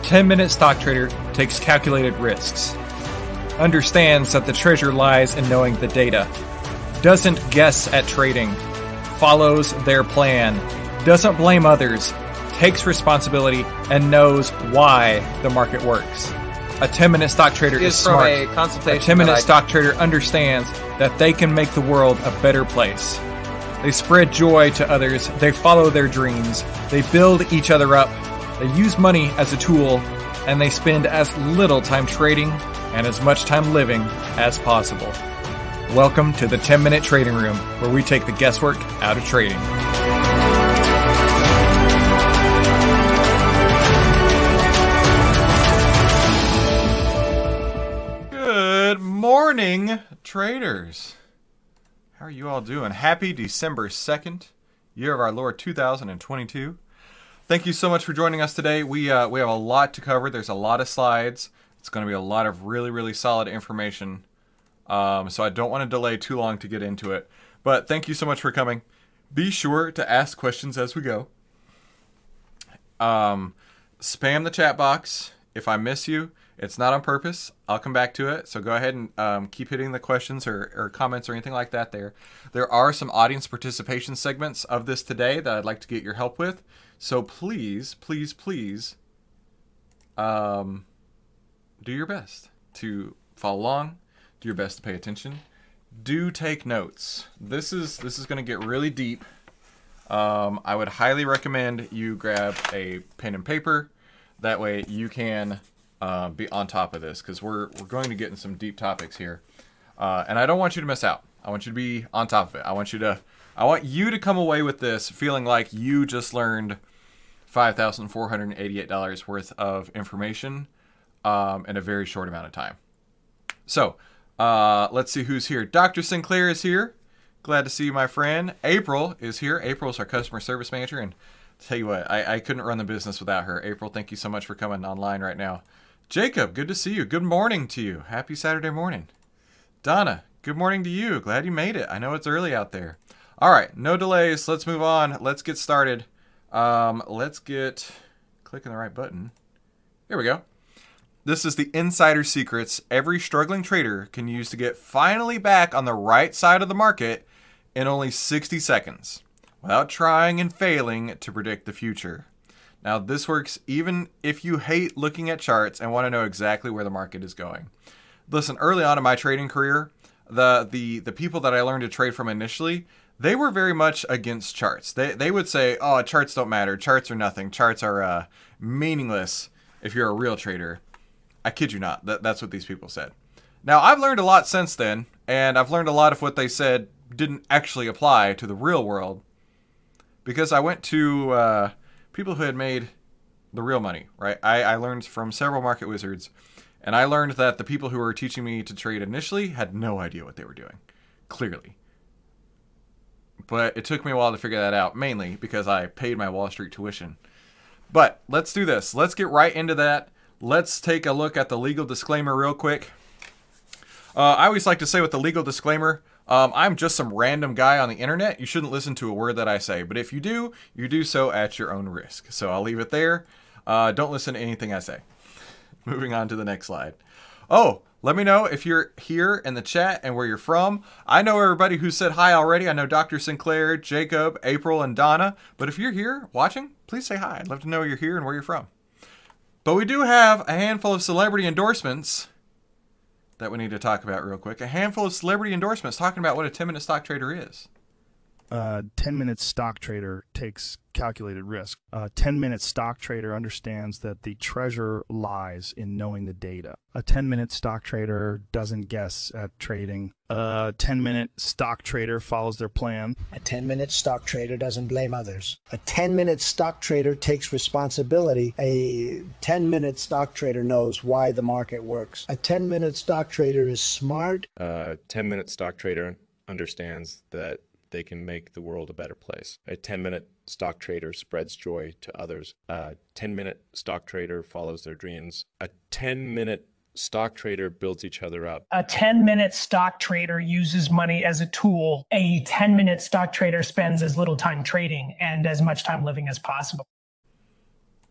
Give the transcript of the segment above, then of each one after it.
10-minute stock trader takes calculated risks, understands that the treasure lies in knowing the data, doesn't guess at trading, follows their plan, doesn't blame others, takes responsibility, and knows why the market works. A 10-minute stock trader is smart. A 10-minute stock trader understands that they can make the world a better place. They spread joy to others. They follow their dreams. They build each other up. They use money as a tool, and they spend as little time trading and as much time living as possible. Welcome to the 10-Minute Trading Room, where we take the guesswork out of trading. Good morning, traders. How are you all doing? Happy December 2nd, year of our Lord 2022. Thank you so much for joining us today. We have a lot to cover. There's a lot of slides. It's going to be a lot of really solid information. So I don't want to delay too long to get into it. But thank you so much for coming. Be sure to ask questions as we go. Spam the chat box. If I miss you, it's not on purpose. I'll come back to it. So go ahead and keep hitting the questions or comments or anything like that there. There are some audience participation segments of this today that I'd like to get your help with. So please do your best to follow along. Do your best to pay attention. Do take notes. This is going to get really deep. I would highly recommend you grab a pen and paper. That way you can be on top of this, because we're going to get in some deep topics here. And I don't want you to miss out. I want you to be on top of it. I want you to come away with this feeling like you just learned $5,488 worth of information in a very short amount of time. So let's see who's here. Dr. Sinclair is here. Glad to see you, my friend. April is here. April is our customer service manager. And tell you what, I couldn't run the business without her. April, thank you so much for coming online right now. Jacob, good to see you. Good morning to you. Happy Saturday morning. Donna, good morning to you. Glad you made it. I know it's early out there. All right, no delays. Let's move on. Let's get started. Clicking the right button. Here we go. This is the insider secrets every struggling trader can use to get finally back on the right side of the market in only 60 seconds without trying and failing to predict the future. Now, this works even if you hate looking at charts and want to know exactly where the market is going. Listen, early on in my trading career, the people that I learned to trade from initially, they were very much against charts. They would say, oh, charts don't matter. Charts are nothing. Charts are meaningless if you're a real trader. I kid you not. That's what these people said. Now, I've learned a lot since then, and I've learned a lot of what they said didn't actually apply to the real world, because I went to people who had made the real money, right? I learned from several market wizards, and I learned that the people who were teaching me to trade initially had no idea what they were doing, clearly. But it took me a while to figure that out, mainly because I paid my Wall Street tuition. But let's do this. Let's get right into that. Let's take a look at the legal disclaimer real quick. I always like to say with the legal disclaimer, I'm just some random guy on the internet. You shouldn't listen to a word that I say. But if you do, you do so at your own risk. So I'll leave it there. Don't listen to anything I say. Moving on to the next slide. Oh, let me know if you're here in the chat and where you're from. I know everybody who said hi already. I know Dr. Sinclair, Jacob, April, and Donna. But if you're here watching, please say hi. I'd love to know you're here and where you're from. But we do have a handful of celebrity endorsements that we need to talk about real quick. A handful of celebrity endorsements talking about what a 10-minute stock trader is. 10-minute stock trader takes calculated risk. A 10-minute stock trader understands that the treasure lies in knowing the data. A 10-minute stock trader doesn't guess at trading. A 10-minute stock trader follows their plan. A 10-minute stock trader doesn't blame others. A 10-minute stock trader takes responsibility. A 10-minute stock trader knows why the market works. A 10-minute stock trader is smart. A 10-minute stock trader understands that they can make the world a better place. A 10-minute stock trader spreads joy to others. A 10-minute stock trader follows their dreams. A 10-minute stock trader builds each other up. A 10-minute stock trader uses money as a tool. A 10-minute stock trader spends as little time trading and as much time living as possible.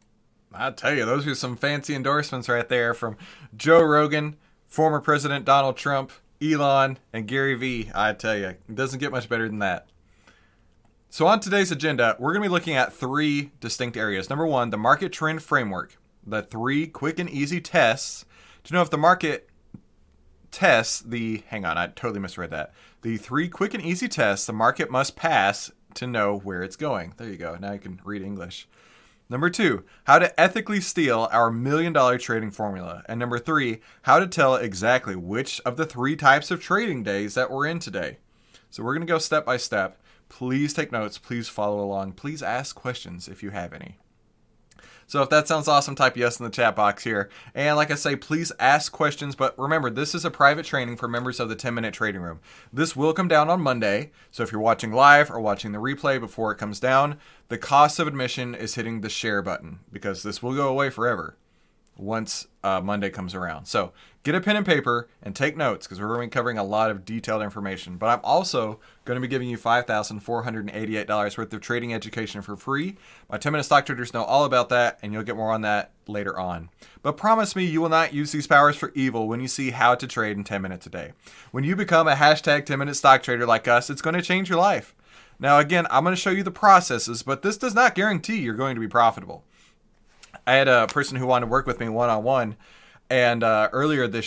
I tell you, those are some fancy endorsements right there from Joe Rogan, former President Donald Trump, Elon, and Gary Vee. I tell you, it doesn't get much better than that. So on today's agenda, we're going to be looking at 3 distinct areas. Number 1, the market trend framework. The 3 quick and easy tests to know if the market tests the... Hang on, I totally misread that. The 3 quick and easy tests the market must pass to know where it's going. There you go. Now you can read English. Number 2, how to ethically steal our $1 million trading formula. And number 3, how to tell exactly which of the 3 types of trading days that we're in today. So we're going to go step by step. Please take notes. Please follow along. Please ask questions if you have any. So if that sounds awesome, type yes in the chat box here. And like I say, please ask questions. But remember, this is a private training for members of the 10-Minute Trading Room. This will come down on Monday. So if you're watching live or watching the replay before it comes down, the cost of admission is hitting the share button because this will go away forever once Monday comes around. So get a pen and paper and take notes because we're going to be covering a lot of detailed information. But I'm also going to be giving you $5,488 worth of trading education for free. My 10-minute stock traders know all about that, and you'll get more on that later on. But promise me you will not use these powers for evil when you see how to trade in 10 minutes a day. When you become a hashtag 10-minute stock trader like us, it's going to change your life. Now, again, I'm going to show you the processes, but this does not guarantee you're going to be profitable. I had a person who wanted to work with me one-on-one, and earlier in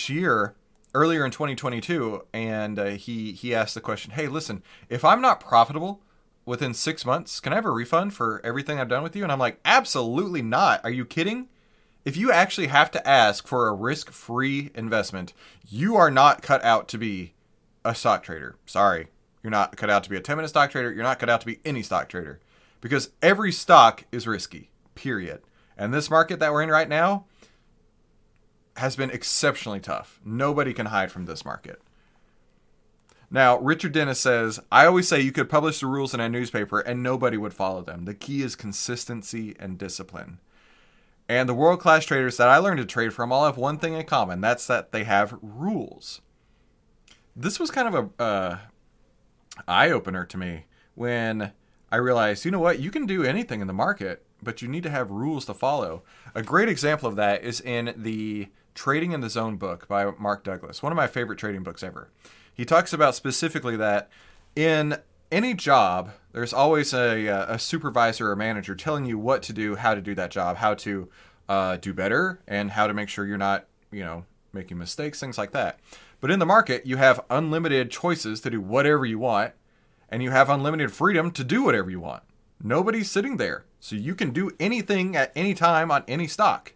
2022, and he asked the question, hey, listen, if I'm not profitable within 6 months, can I have a refund for everything I've done with you? And I'm like, absolutely not. Are you kidding? If you actually have to ask for a risk-free investment, you are not cut out to be a stock trader. Sorry. You're not cut out to be a 10-minute stock trader. You're not cut out to be any stock trader because every stock is risky, period. And this market that we're in right now has been exceptionally tough. Nobody can hide from this market. Now, Richard Dennis says, I always say you could publish the rules in a newspaper and nobody would follow them. The key is consistency and discipline. And the world-class traders that I learned to trade from all have one thing in common. That's that they have rules. This was kind of a eye-opener to me when I realized, you know what, you can do anything in the market, but you need to have rules to follow. A great example of that is in the Trading in the Zone book by Mark Douglas, one of my favorite trading books ever. He talks about specifically that in any job, there's always a supervisor or manager telling you what to do, how to do that job, how to do better, and how to make sure you're not, making mistakes, things like that. But in the market, you have unlimited choices to do whatever you want, and you have unlimited freedom to do whatever you want. Nobody's sitting there, so you can do anything at any time on any stock.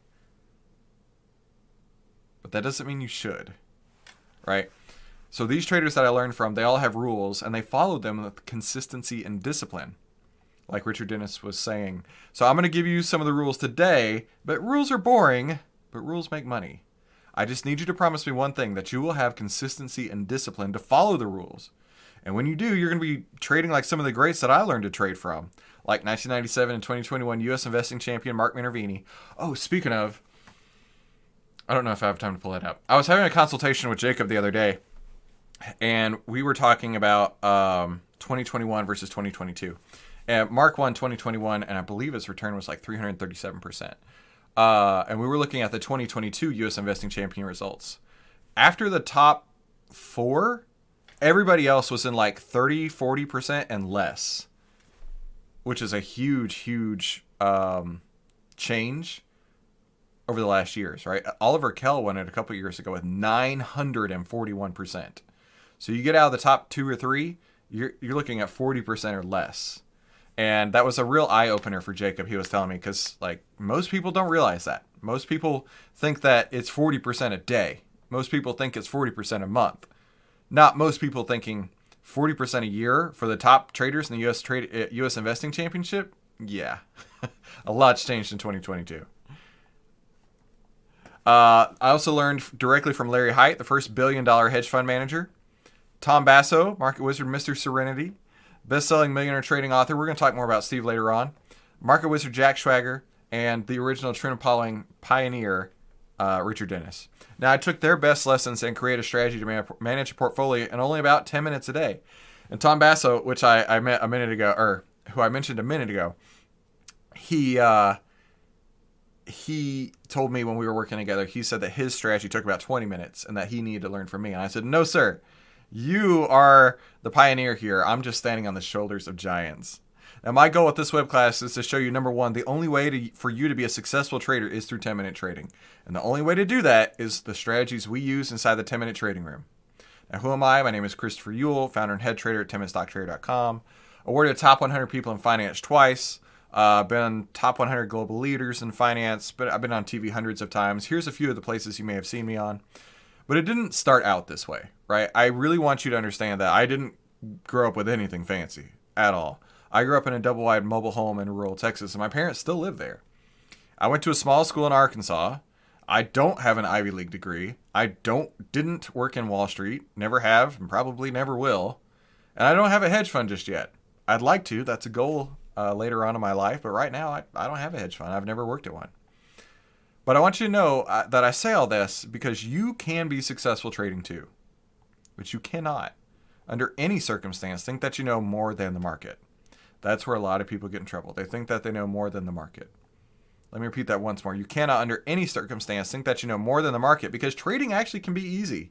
But that doesn't mean you should, right? So these traders that I learned from, they all have rules, and they follow them with consistency and discipline, like Richard Dennis was saying. So I'm going to give you some of the rules today, but rules are boring, but rules make money. I just need you to promise me one thing, that you will have consistency and discipline to follow the rules. And when you do, you're going to be trading like some of the greats that I learned to trade from, like 1997 and 2021 U.S. investing champion Mark Minervini. Oh, speaking of, I don't know if I have time to pull that up. I was having a consultation with Jacob the other day, and we were talking about 2021 versus 2022. And Mark won 2021, and I believe his return was like 337%. And we were looking at the 2022 U.S. investing champion results. After the top 4, everybody else was in like 30, 40% and less, which is a huge change over the last years, right? Oliver Kell won it a couple years ago with 941%. So you get out of the top 2 or 3, you're looking at 40% or less. And that was a real eye-opener for Jacob, he was telling me, because like most people don't realize that. Most people think that it's 40% a day. Most people think it's 40% a month. Not most people thinking 40% a year for the top traders in the U.S. investing championship. Yeah, a lot's changed in 2022. I also learned directly from Larry Hite, the first billion-dollar hedge fund manager. Tom Basso, market wizard, Mr. Serenity, best-selling millionaire trading author. We're going to talk more about Steve later on. Market wizard Jack Schwager, and the original trend pioneer, Richard Dennis. Now, I took their best lessons and created a strategy to manage a portfolio in only about 10 minutes a day. And Tom Basso, which I met a minute ago, or who I mentioned a minute ago, he he told me when we were working together, he said that his strategy took about 20 minutes and that he needed to learn from me. And I said, no, sir, you are the pioneer here. I'm just standing on the shoulders of giants. Now, my goal with this web class is to show you, number one, the only way for you to be a successful trader is through 10-minute trading. And the only way to do that is the strategies we use inside the 10-minute trading room. Now, who am I? My name is Christopher Uhl, founder and head trader at 10minutestocktrader.com. Awarded top 100 people in finance twice. Been top 100 global leaders in finance, but I've been on TV hundreds of times. Here's a few of the places you may have seen me on. But it didn't start out this way, right? I really want you to understand that I didn't grow up with anything fancy at all. I grew up in a double-wide mobile home in rural Texas, and my parents still live there. I went to a small school in Arkansas. I don't have an Ivy League degree. I didn't work in Wall Street, never have, and probably never will. And I don't have a hedge fund just yet. I'd like to. That's a goal later on in my life, but right now I don't have a hedge fund. I've never worked at one. But I want you to know that I say all this because you can be successful trading too, but you cannot, under any circumstance, think that you know more than the market. That's where a lot of people get in trouble. They think that they know more than the market. Let me repeat that once more. You cannot, under any circumstance, think that you know more than the market because trading actually can be easy.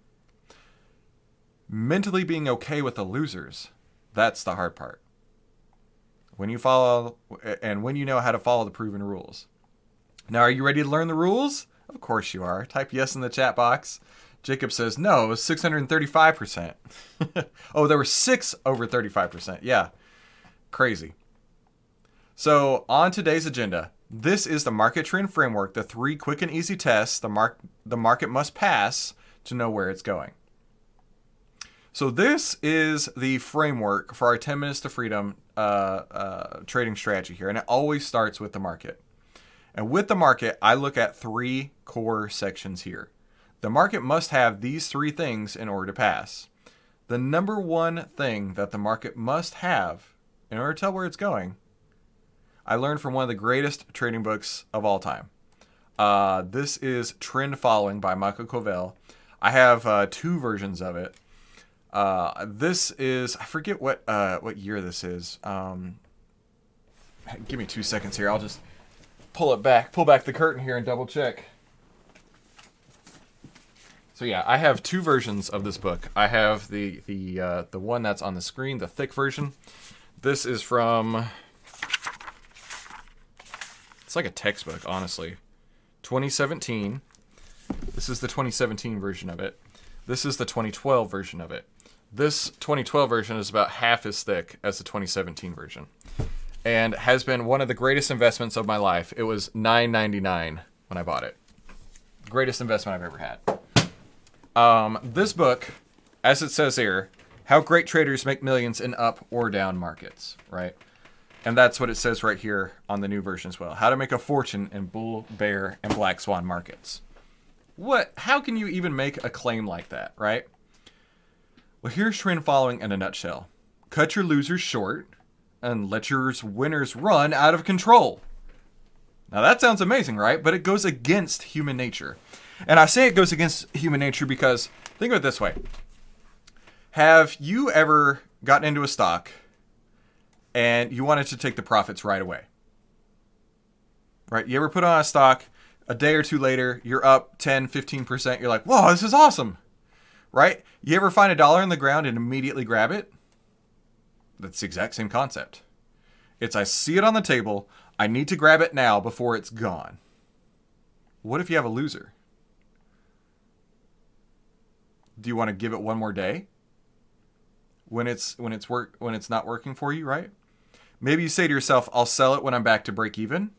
Mentally being okay with the losers, that's the hard part. When you follow, and when you know how to follow the proven rules. Now, are you ready to learn the rules? Of course you are. Type yes in the chat box. Jacob says, no, it was 635%. Oh, there were 6 over 35%. Yeah. Crazy. So on today's agenda, this is the market trend framework, the 3 quick and easy tests the market must pass to know where it's going. So this is the framework for our 10 minutes to freedom trading strategy here. And it always starts with the market. And with the market, I look at 3 core sections here. The market must have these 3 things in order to pass. The number one thing that the market must have in order to tell where it's going, I learned from one of the greatest trading books of all time. This is Trend Following by Michael Covel. I have 2 versions of it. This is, I forget what year this is. Give me 2 seconds here. I'll just pull back the curtain here and double check. So yeah, I have 2 versions of this book. I have the one that's on the screen, the thick version. This is from, it's like a textbook, honestly. 2017. This is the 2017 version of it. This is the 2012 version of it. This 2012 version is about half as thick as the 2017 version, and has been one of the greatest investments of my life. It was $9.99 when I bought it. Greatest investment I've ever had. This book, as it says here, how great traders make millions in up or down markets, right? And that's what it says right here on the new version as well. How to make a fortune in bull, bear, and black swan markets. How can you even make a claim like that, right? Well, here's Trend Following in a nutshell. Cut your losers short and let your winners run out of control. Now that sounds amazing, right? But it goes against human nature. And I say it goes against human nature because, think of it this way. Have you ever gotten into a stock and you wanted to take the profits right away? Right? You ever put on a stock, a day or two later, you're up 10, 15%. You're like, whoa, this is awesome. Right? You ever find $1 in the ground and immediately grab it? That's the exact same concept. It's I see it on the table. I need to grab it now before it's gone. What if you have a loser? Do you want to give it one more day? When it's not working for you, right? Maybe you say to yourself, I'll sell it when I'm back to break even.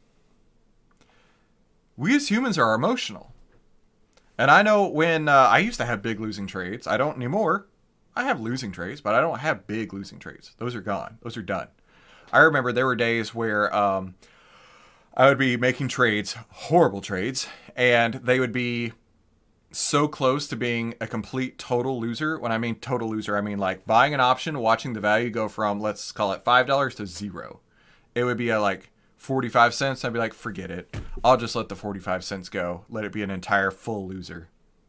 We as humans are emotional. And I know when I used to have big losing trades. I don't anymore. I have losing trades, but I don't have big losing trades. Those are gone. Those are done. I remember there were days where I would be making trades, horrible trades, and they would be so close to being a complete total loser. When I mean total loser, I mean like buying an option, watching the value go from, let's call it $5 to 0. It would be at like 45 cents. I'd be like, forget it. I'll just let the 45 cents go. Let it be an entire full loser.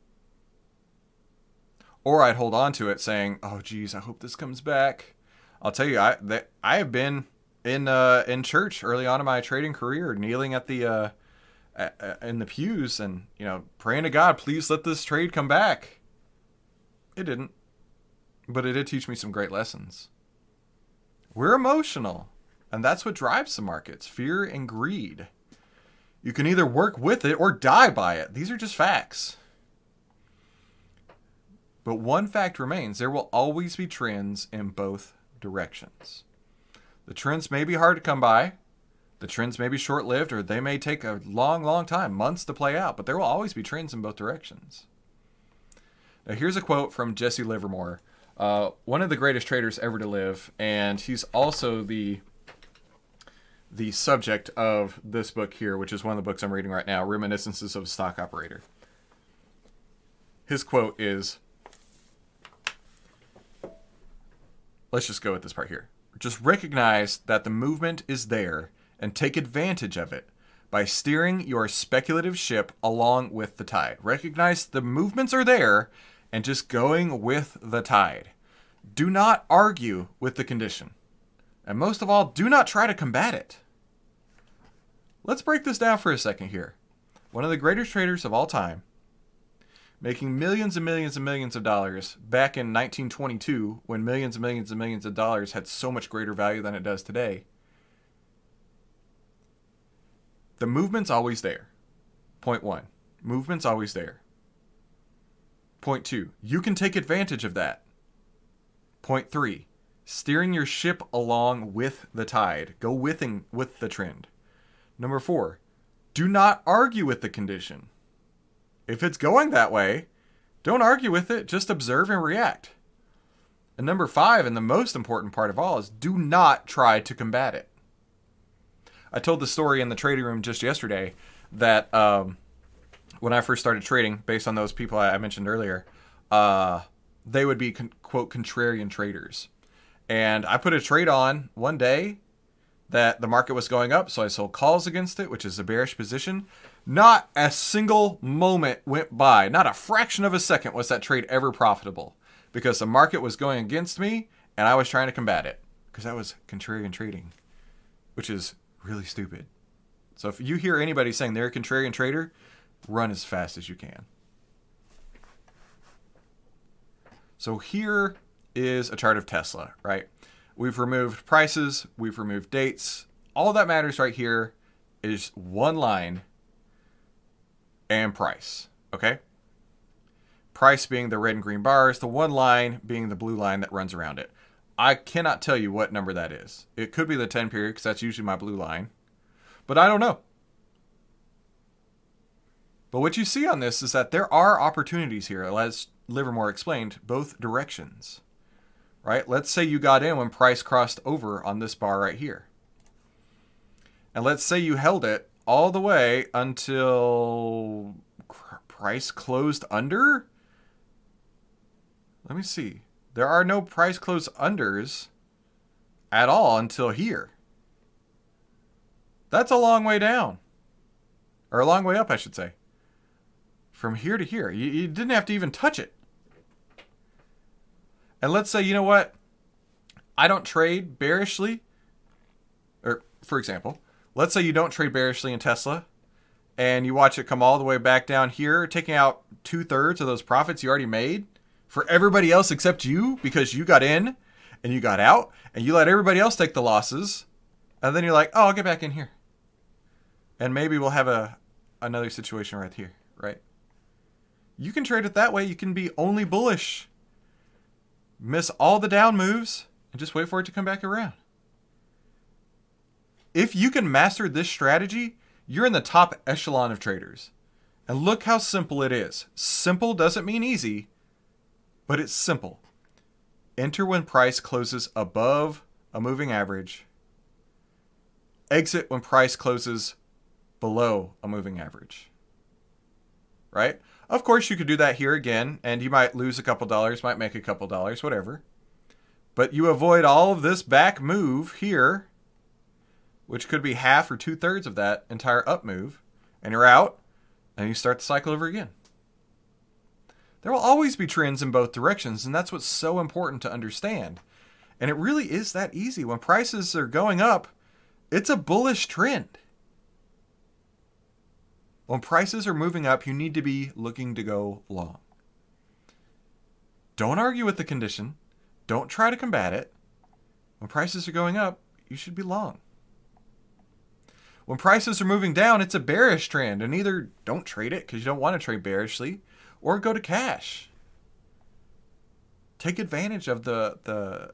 Or I'd hold on to it saying, oh, geez, I hope this comes back. I'll tell you, I have been in church early on in my trading career, kneeling at the in the pews and, praying to God, please let this trade come back. It didn't. But it did teach me some great lessons. We're emotional, and that's what drives the markets, fear and greed. You can either work with it or die by it. These are just facts. But one fact remains, there will always be trends in both directions. The trends may be hard to come by. The trends may be short-lived, or they may take a long, long time, months to play out, but there will always be trends in both directions. Now, here's a quote from Jesse Livermore, one of the greatest traders ever to live, and he's also the subject of this book here, which is one of the books I'm reading right now, Reminiscences of a Stock Operator. His quote is, let's just go with this part here. Just recognize that the movement is there and take advantage of it by steering your speculative ship along with the tide. Recognize the movements are there and just going with the tide. Do not argue with the condition. And most of all, do not try to combat it. Let's break this down for a second here. One of the greatest traders of all time, making millions and millions and millions of dollars back in 1922, when millions and millions and millions of dollars had so much greater value than it does today. The movement's always there. Point 1. Movement's always there. Point 2. You can take advantage of that. Point 3. Steering your ship along with the tide. Go with the trend. Number 4. Do not argue with the condition. If it's going that way, don't argue with it. Just observe and react. And number 5, and the most important part of all, is do not try to combat it. I told the story in the trading room just yesterday that when I first started trading, based on those people I mentioned earlier, they would be, quote, contrarian traders. And I put a trade on one day that the market was going up, so I sold calls against it, which is a bearish position. Not a single moment went by, not a fraction of a second was that trade ever profitable, because the market was going against me and I was trying to combat it, because that was contrarian trading, which is really stupid. So if you hear anybody saying they're a contrarian trader, run as fast as you can. So here is a chart of Tesla, right? We've removed prices, we've removed dates. All that matters right here is one line and price, okay? Price being the red and green bars, the one line being the blue line that runs around it. I cannot tell you what number that is. It could be the 10 period, because that's usually my blue line. But I don't know. But what you see on this is that there are opportunities here, as Livermore explained, both directions. Right? Let's say you got in when price crossed over on this bar right here. And let's say you held it all the way until price closed under. Let me see. There are no price close unders at all until here. That's a long way down. Or a long way up, I should say. From here to here. You didn't have to even touch it. And let's say, you know what? I don't trade bearishly. Or, for example, let's say you don't trade bearishly in Tesla. And you watch it come all the way back down here, taking out 2/3 of those profits you already made for everybody else except you, because you got in and you got out and you let everybody else take the losses. And then you're like, oh, I'll get back in here. And maybe we'll have another situation right here, right? You can trade it that way. You can be only bullish. Miss all the down moves and just wait for it to come back around. If you can master this strategy, you're in the top echelon of traders. And look how simple it is. Simple doesn't mean easy, but it's simple. Enter when price closes above a moving average. Exit when price closes below a moving average. Right? Of course, you could do that here again, and you might lose a couple dollars, might make a couple dollars, whatever. But you avoid all of this back move here, which could be half or 2/3 of that entire up move, and you're out, and you start the cycle over again. There will always be trends in both directions, and that's what's so important to understand. And it really is that easy. When prices are going up, it's a bullish trend. When prices are moving up, you need to be looking to go long. Don't argue with the condition. Don't try to combat it. When prices are going up, you should be long. When prices are moving down, it's a bearish trend, and either don't trade it because you don't want to trade bearishly, or go to cash. Take advantage of the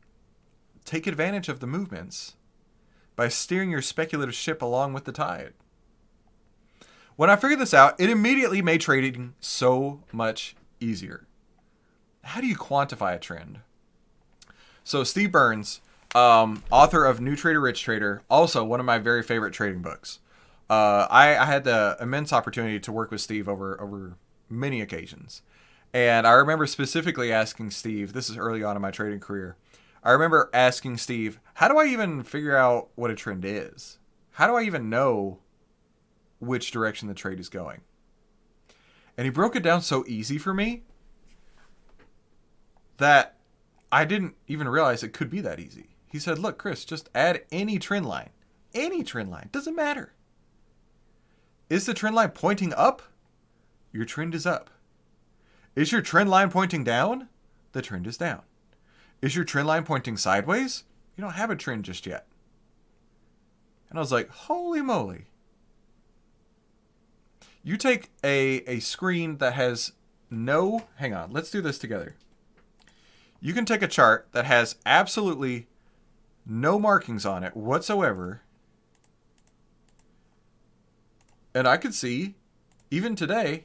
movements by steering your speculative ship along with the tide. When I figured this out, it immediately made trading so much easier. How do you quantify a trend? So Steve Burns, author of New Trader, Rich Trader, also one of my very favorite trading books. I had the immense opportunity to work with Steve over many occasions. And I remember specifically asking Steve, this is early on in my trading career, I remember asking Steve, how do I even figure out what a trend is? How do I even know which direction the trade is going? And he broke it down so easy for me that I didn't even realize it could be that easy. He said, look, Chris, just add any trend line. Any trend line. Doesn't matter. Is the trend line pointing up? Your trend is up. Is your trend line pointing down? The trend is down. Is your trend line pointing sideways? You don't have a trend just yet. And I was like, holy moly. You take a screen that has no... Hang on, let's do this together. You can take a chart that has absolutely no markings on it whatsoever. And I could see, even today,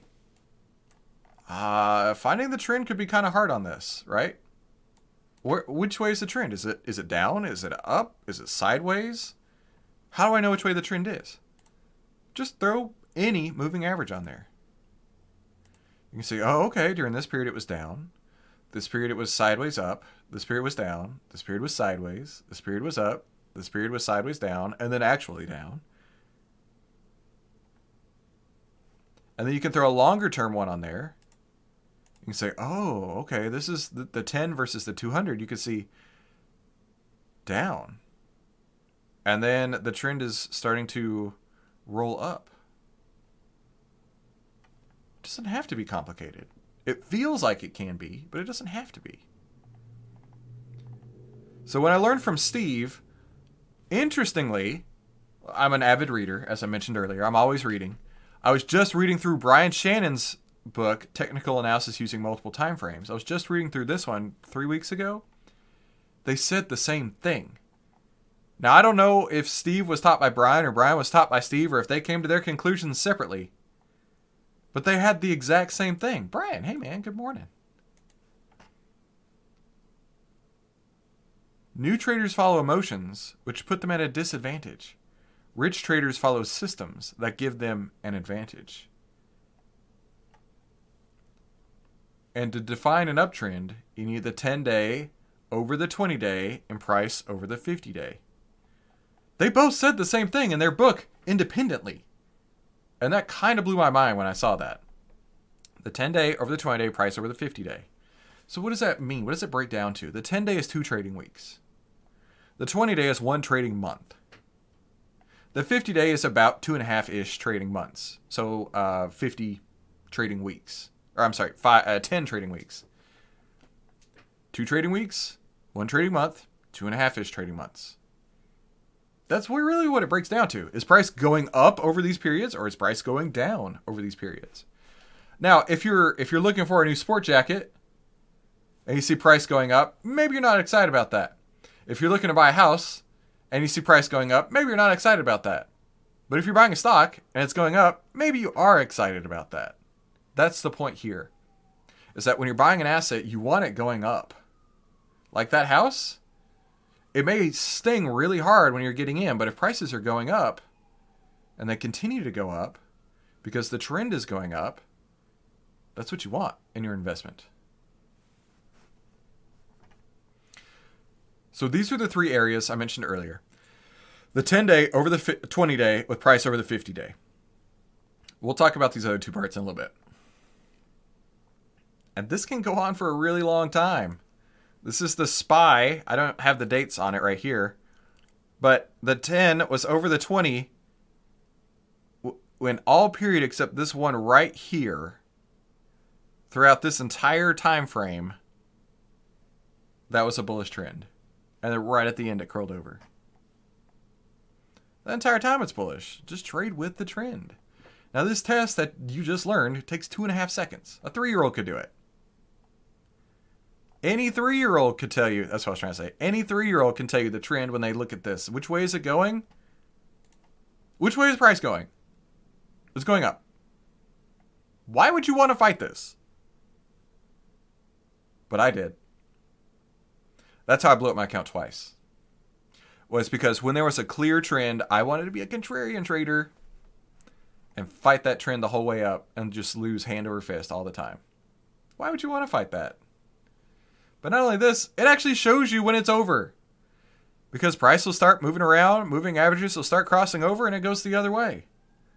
finding the trend could be kind of hard on this, right? Which way is the trend? Is it down? Is it up? Is it sideways? How do I know which way the trend is? Just throw any moving average on there. You can see, oh, okay, during this period it was down. This period it was sideways up. This period was down. This period was sideways. This period was up. This period was sideways down, and then actually down. And then you can throw a longer term one on there. You can say, oh, okay, this is the 10 versus the 200. You can see down. And then the trend is starting to roll up. It doesn't have to be complicated. It feels like it can be, but it doesn't have to be. So when I learned from Steve, interestingly, I'm an avid reader, as I mentioned earlier. I'm always reading. I was just reading through Brian Shannon's book, Technical Analysis Using Multiple Time Frames. I was just reading through this one 3 weeks ago. They said the same thing. Now, I don't know if Steve was taught by Brian or Brian was taught by Steve or if they came to their conclusions separately. But they had the exact same thing. Brian, hey man, good morning. New traders follow emotions, which put them at a disadvantage. Rich traders follow systems that give them an advantage. And to define an uptrend, you need the 10-day over the 20-day and price over the 50-day. They both said the same thing in their book independently. And that kind of blew my mind when I saw that. The 10-day over the 20-day, price over the 50-day. So what does that mean? What does it break down to? The 10-day is 2 trading weeks. The 20-day is 1 trading month. The 50-day is about 2.5-ish trading months. So 50 trading weeks. Or I'm sorry, 10 trading weeks. 2 trading weeks, 1 trading month, 2.5-ish trading months. That's really what it breaks down to. Is price going up over these periods, or is price going down over these periods? Now, if you're looking for a new sport jacket and you see price going up, maybe you're not excited about that. If you're looking to buy a house and you see price going up, maybe you're not excited about that. But if you're buying a stock and it's going up, maybe you are excited about that. That's the point here. Is that when you're buying an asset, you want it going up. Like that house, it may sting really hard when you're getting in, but if prices are going up and they continue to go up because the trend is going up, that's what you want in your investment. So these are the 3 areas I mentioned earlier. The 10-day over the 20-day with price over the 50-day. We'll talk about these other 2 parts in a little bit. And this can go on for a really long time. This is the SPY. I don't have the dates on it right here. But the 10 was over the 20 in all period except this one right here, throughout this entire time frame, that was a bullish trend. And then right at the end, it curled over. The entire time it's bullish. Just trade with the trend. Now, this test that you just learned takes 2.5 seconds. A 3-year-old could do it. Any 3-year-old could tell you, that's what I was trying to say. Any 3-year-old can tell you the trend when they look at this. Which way is it going? Which way is the price going? It's going up. Why would you want to fight this? But I did. That's how I blew up my account twice. Was because when there was a clear trend, I wanted to be a contrarian trader and fight that trend the whole way up and just lose hand over fist all the time. Why would you want to fight that? But not only this, it actually shows you when it's over. Because price will start moving around, moving averages will start crossing over, and it goes the other way.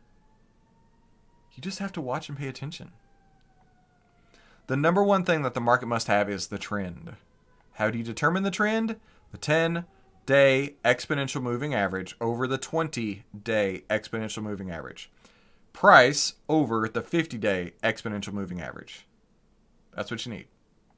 You just have to watch and pay attention. The number one thing that the market must have is the trend. How do you determine the trend? The 10-day exponential moving average over the 20-day exponential moving average. Price over the 50-day exponential moving average. That's what you need.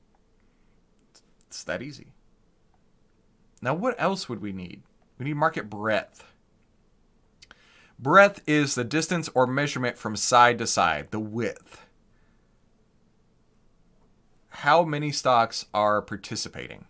It's that easy. Now, what else would we need? We need market breadth. Breadth is the distance or measurement from side to side, the width. How many stocks are participating?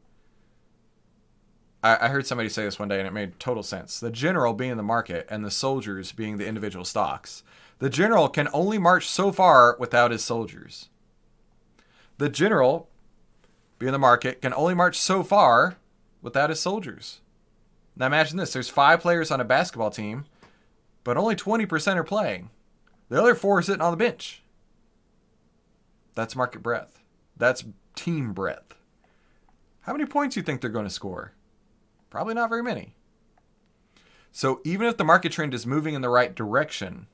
I heard somebody say this one day and it made total sense. The general being the market and the soldiers being the individual stocks. The general can only march so far without his soldiers. The general, being the market, can only march so far without his soldiers. Now imagine this. There's 5 players on a basketball team, but only 20% are playing. The other 4 are sitting on the bench. That's market breadth. That's team breadth. How many points do you think they're going to score? Probably not very many. So even if the market trend is moving in the right direction,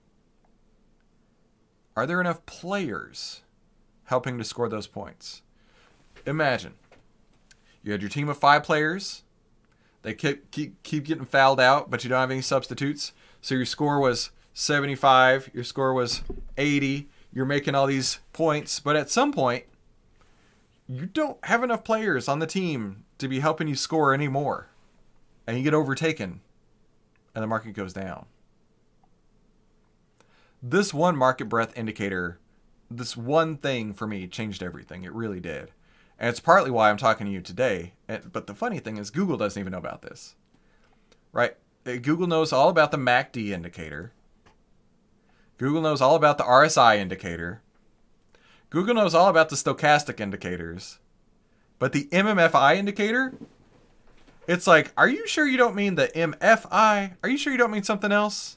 are there enough players helping to score those points? Imagine you had your team of 5 players. They keep getting fouled out, but you don't have any substitutes. So your score was 75. Your score was 80. You're making all these points, but at some point, you don't have enough players on the team to be helping you score any more. And you get overtaken, and the market goes down. This one market breadth indicator, this one thing for me changed everything. It really did. And it's partly why I'm talking to you today. But the funny thing is Google doesn't even know about this. Right? Google knows all about the MACD indicator. Google knows all about the RSI indicator. Google knows all about the stochastic indicators. But the MMFI indicator, it's like, are you sure you don't mean the MFI? Are you sure you don't mean something else?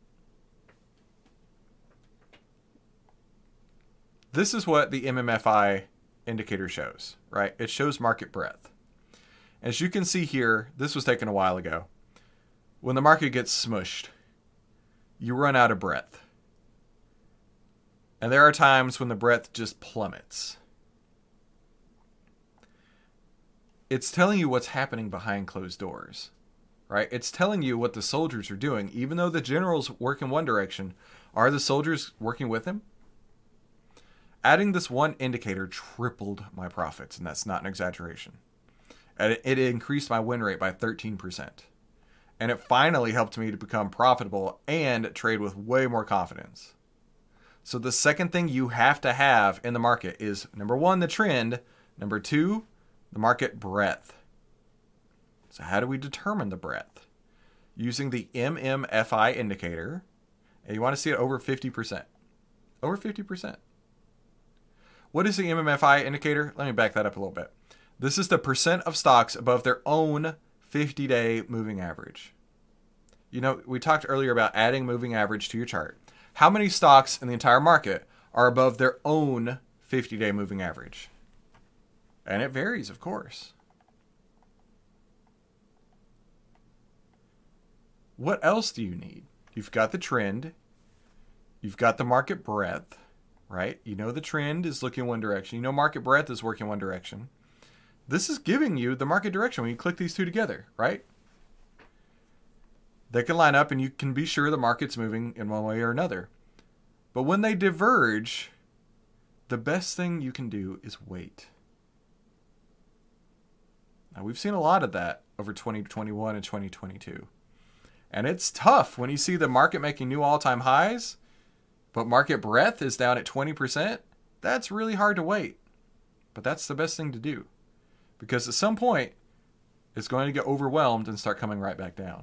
This is what the MMFI indicator shows, right? It shows market breadth. As you can see here, this was taken a while ago. When the market gets smushed, you run out of breadth. And there are times when the breadth just plummets. It's telling you what's happening behind closed doors, right? It's telling you what the soldiers are doing. Even though the generals work in one direction, are the soldiers working with him? Adding this one indicator tripled my profits, and that's not an exaggeration. And it increased my win rate by 13%. And it finally helped me to become profitable and trade with way more confidence. So the second thing you have to have in the market is, number 1, the trend. Number 2, the market breadth. So how do we determine the breadth? Using the MMFI indicator. And you want to see it over 50%. Over 50%. What is the MMFI indicator? Let me back that up a little bit. This is the percent of stocks above their own 50-day moving average. You know, we talked earlier about adding moving average to your chart. How many stocks in the entire market are above their own 50-day moving average? And it varies, of course. What else do you need? You've got the trend. You've got the market breadth, right? You know the trend is looking one direction. You know market breadth is working one direction. This is giving you the market direction when you click these two together, right? They can line up and you can be sure the market's moving in one way or another. But when they diverge, the best thing you can do is wait. Now, we've seen a lot of that over 2021 and 2022. And it's tough when you see the market making new all-time highs, but market breadth is down at 20%. That's really hard to wait. But that's the best thing to do. Because at some point, it's going to get overwhelmed and start coming right back down.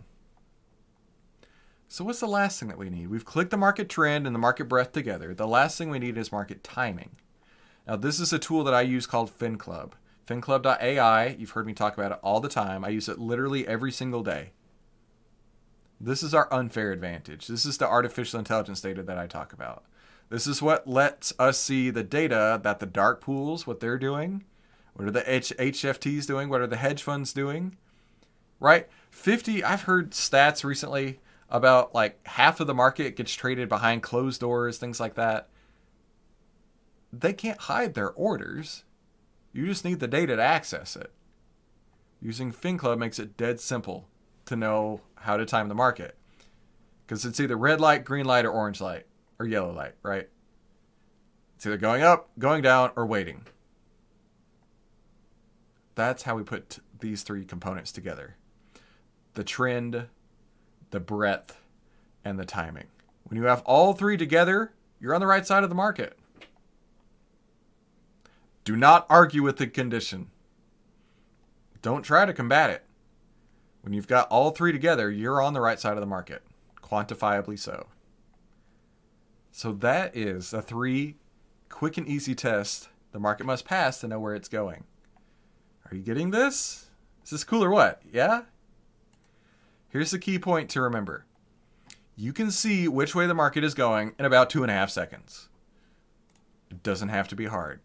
So what's the last thing that we need? We've clicked the market trend and the market breadth together. The last thing we need is market timing. Now, this is a tool that I use called FinClub. FinClub.ai, you've heard me talk about it all the time. I use it literally every single day. This is our unfair advantage. This is the artificial intelligence data that I talk about. This is what lets us see the data that the dark pools, what they're doing. What are the HFTs doing? What are the hedge funds doing? Right? I've heard stats recently about like half of the market gets traded behind closed doors, things like that. They can't hide their orders. You just need the data to access it. Using FinClub makes it dead simple to know how to time the market. Because it's either red light, green light, or orange light, or yellow light, right? It's either going up, going down, or waiting. That's how we put these three components together. The trend, the breadth, and the timing. When you have all three together, you're on the right side of the market. Do not argue with the condition. Don't try to combat it. When you've got all three together, you're on the right side of the market. Quantifiably so. So that is the 3 quick and easy tests the market must pass to know where it's going. Are you getting this? Is this cool or what? Yeah? Here's the key point to remember. You can see which way the market is going in about 2.5 seconds. It doesn't have to be hard.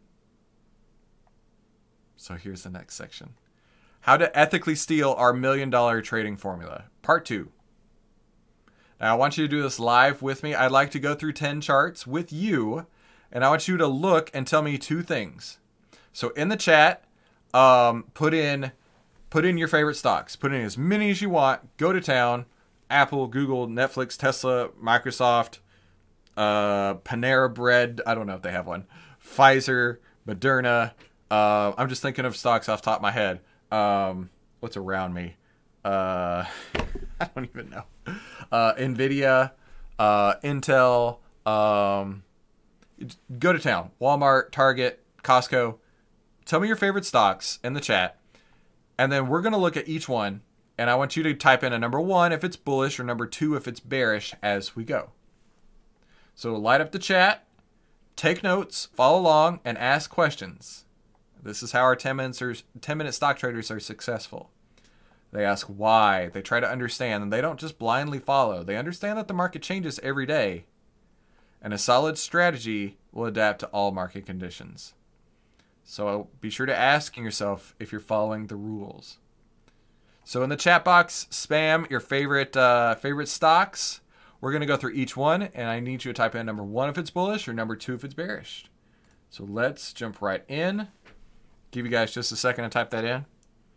So here's the next section. How to ethically steal our $1 million trading formula. Part 2. Now I want you to do this live with me. I'd like to go through 10 charts with you. And I want you to look and tell me 2 things. So in the chat, put in your favorite stocks. Put in as many as you want. Go to town. Apple, Google, Netflix, Tesla, Microsoft, Panera Bread. I don't know if they have one. Pfizer, Moderna. I'm just thinking of stocks off the top of my head. What's around me? I don't even know. Nvidia, Intel. Go to town. Walmart, Target, Costco. Tell me your favorite stocks in the chat. And then we're going to look at each one. And I want you to type in a number 1 if it's bullish or number 2 if it's bearish as we go. So light up the chat, take notes, follow along, and ask questions. This is how our 10-minute stock traders are successful. They ask why. They try to understand, and they don't just blindly follow. They understand that the market changes every day, and a solid strategy will adapt to all market conditions. So be sure to ask yourself if you're following the rules. So in the chat box, spam your favorite stocks. We're going to go through each one, and I need you to type in number 1 if it's bullish or number 2 if it's bearish. So let's jump right in. Give you guys just a second to type that in.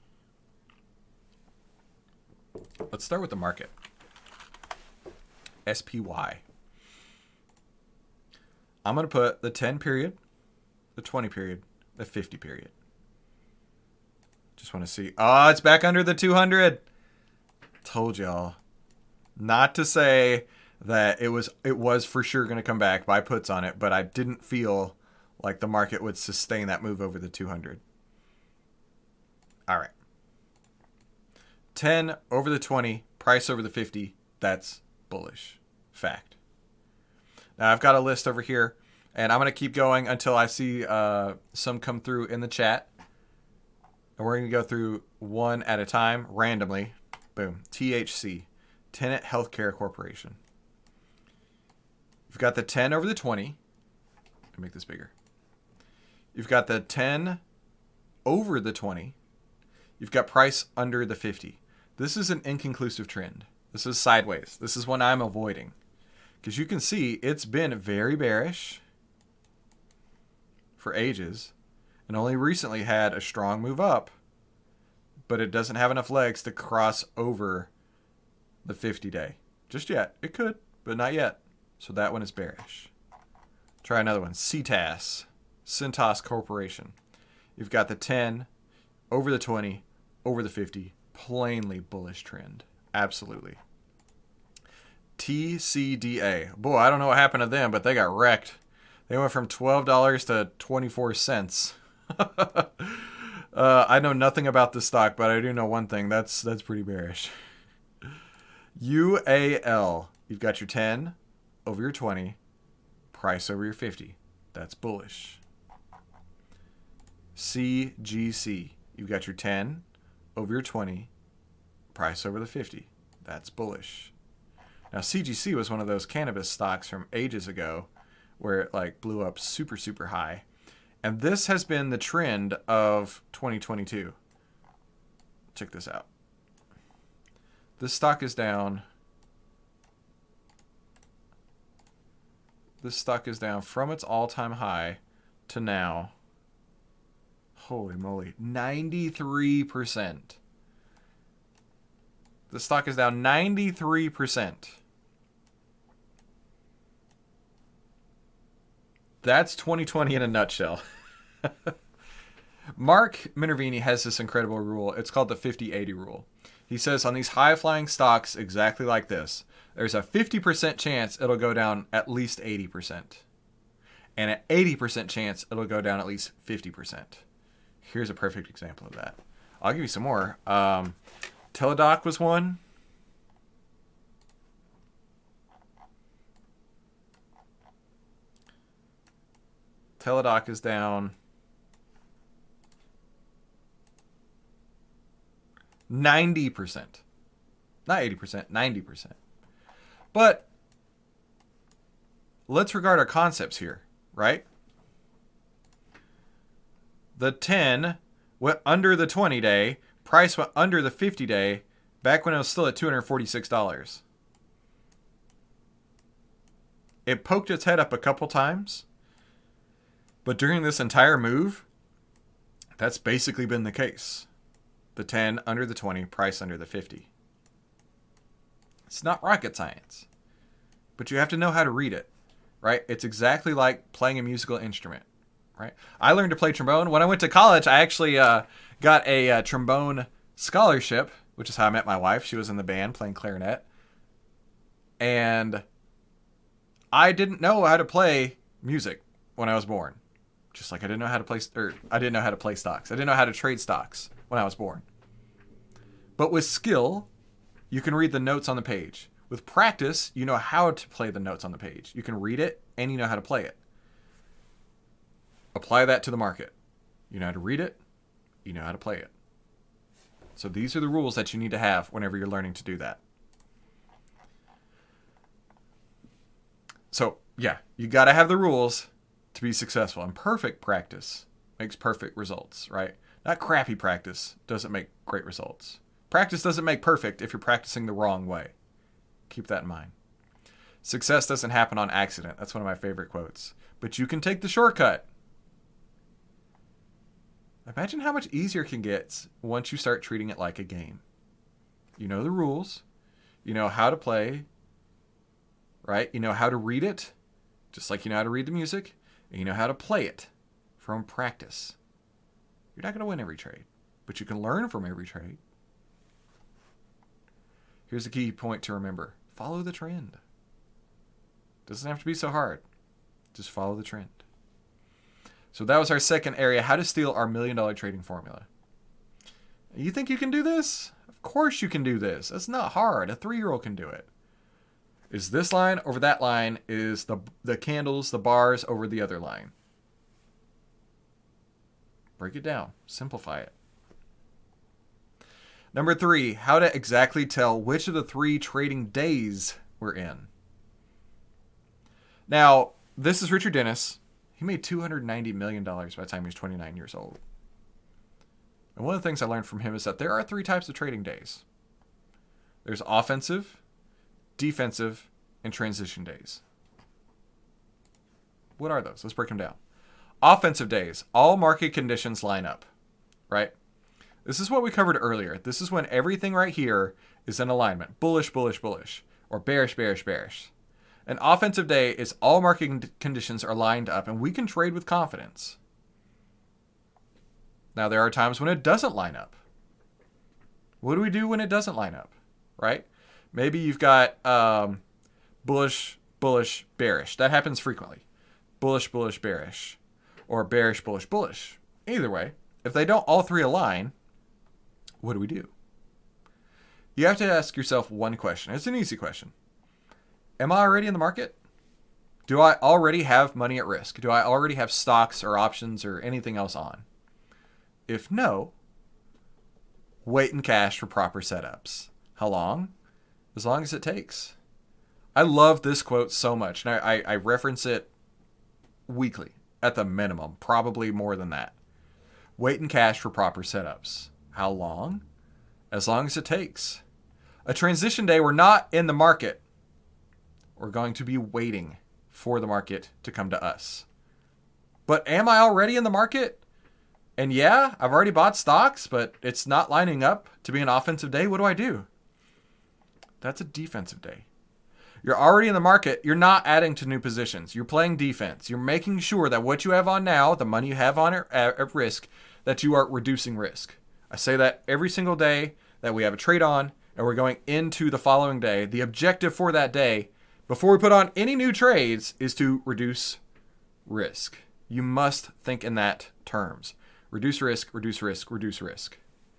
Let's start with the market. SPY. I'm going to put the 10 period, the 20 period, the 50 period. Just want to see. Oh, it's back under the 200. Told y'all. Not to say that it was for sure going to come back by puts on it, but I didn't feel like the market would sustain that move over the 200. All right. 10 over the 20, price over the 50. That's bullish. Fact. Now I've got a list over here, and I'm going to keep going until I see some come through in the chat. And we're going to go through one at a time, randomly. Boom. THC. Tenet Healthcare Corporation. You've got the 10 over the 20. Let me make this bigger. You've got the 10 over the 20. You've got price under the 50. This is an inconclusive trend. This is sideways. This is one I'm avoiding. Because you can see it's been very bearish for ages. And only recently had a strong move up, but it doesn't have enough legs to cross over the 50-day. Just yet. It could, but not yet. So that one is bearish. Try another one. CTAS, Cintas Corporation. You've got the 10 over the 20 over the 50. Plainly bullish trend. Absolutely. TCDA. Boy, I don't know what happened to them, but they got wrecked. They went from $12 to 24 cents. I know nothing about this stock, but I do know one thing. That's pretty bearish. UAL. You've got your 10 over your 20. Price over your 50. That's bullish. CGC. You've got your 10 over your 20. Price over the 50. That's bullish. Now, CGC was one of those cannabis stocks from ages ago where it like blew up super, super high. And this has been the trend of 2022. Check this out. This stock is down. This stock is down from its all-time high to now. Holy moly, 93%. The stock is down 93%. That's 2020 in a nutshell. Mark Minervini has this incredible rule. It's called the 50-80 rule. He says on these high-flying stocks exactly like this, there's a 50% chance it'll go down at least 80%. And an 80% chance it'll go down at least 50%. Here's a perfect example of that. I'll give you some more. Teladoc was one. Teladoc is down 90%. Not 80%, 90%. But let's regard our concepts here, right? The 10 went under the 20-day. Price went under the 50-day back when it was still at $246. It poked its head up a couple times. But during this entire move, that's basically been the case. The 10 under the 20, price under the 50. It's not rocket science. But you have to know how to read it, right? It's exactly like playing a musical instrument, right? I learned to play trombone. When I went to college, I actually got a trombone scholarship, which is how I met my wife. She was in the band playing clarinet. And I didn't know how to play music when I was born. Just like I didn't know how to play, I didn't know how to play stocks. I didn't know how to trade stocks when I was born. But with skill, you can read the notes on the page. With practice, you know how to play the notes on the page. You can read it and you know how to play it. Apply that to the market. You know how to read it, you know how to play it. So these are the rules that you need to have whenever you're learning to do that. So, yeah, you got to have the rules to be successful. And perfect practice makes perfect results, right? Not crappy practice doesn't make great results. Practice doesn't make perfect if you're practicing the wrong way. Keep that in mind. Success doesn't happen on accident. That's one of my favorite quotes. But you can take the shortcut. Imagine how much easier it can get once you start treating it like a game. You know the rules. You know how to play, right? You know how to read it, just like you know how to read the music. And you know how to play it from practice. You're not going to win every trade, but you can learn from every trade. Here's the key point to remember. Follow the trend. Doesn't have to be so hard. Just follow the trend. So that was our second area, how to steal our $1 million trading formula. You think you can do this? Of course you can do this. That's not hard. A 3-year-old can do it. Is this line over that line? Is the candles, the bars over the other line? Break it down. Simplify it. Number 3, how to exactly tell which of the 3 trading days we're in. Now, this is Richard Dennis. He made $290 million by the time he was 29 years old. And one of the things I learned from him is that there are 3 types of trading days. There's offensive, defensive, and transition days. What are those? Let's break them down. Offensive days. All market conditions line up, right? This is what we covered earlier. This is when everything right here is in alignment. Bullish, bullish, bullish. Or bearish, bearish, bearish. An offensive day is all market conditions are lined up and we can trade with confidence. Now, there are times when it doesn't line up. What do we do when it doesn't line up, right? Maybe you've got bullish, bullish, bearish. That happens frequently. Bullish, bullish, bearish. Or bearish, bullish, bullish. Either way, if they don't all three align, what do we do? You have to ask yourself one question. It's an easy question. Am I already in the market? Do I already have money at risk? Do I already have stocks or options or anything else on? If no, wait and cash for proper setups. How long? As long as it takes. I love this quote so much, and I reference it weekly at the minimum, probably more than that. Wait and cash for proper setups. How long? As long as it takes. A transition day, we're not in the market. We're going to be waiting for the market to come to us. But am I already in the market? And yeah, I've already bought stocks, but it's not lining up to be an offensive day. What do I do? That's a defensive day. You're already in the market. You're not adding to new positions. You're playing defense. You're making sure that what you have on now, the money you have on at risk, that you are reducing risk. I say that every single day that we have a trade on and we're going into the following day. The objective for that day, before we put on any new trades, is to reduce risk. You must think in that terms. Reduce risk, reduce risk, reduce risk.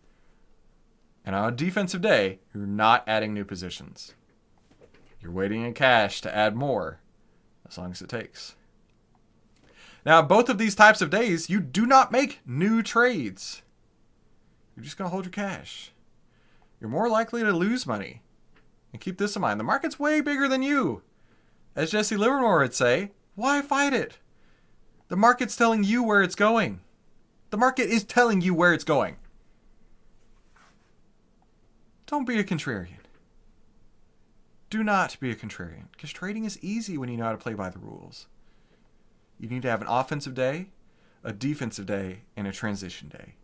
And on a defensive day, you're not adding new positions. You're waiting in cash to add more, as long as it takes. Now, both of these types of days, you do not make new trades. You're just going to hold your cash. You're more likely to lose money. And keep this in mind, the market's way bigger than you. As Jesse Livermore would say, why fight it? The market's telling you where it's going. The market is telling you where it's going. Don't be a contrarian. Do not be a contrarian, because trading is easy when you know how to play by the rules. You need to have an offensive day, a defensive day, and a transition day.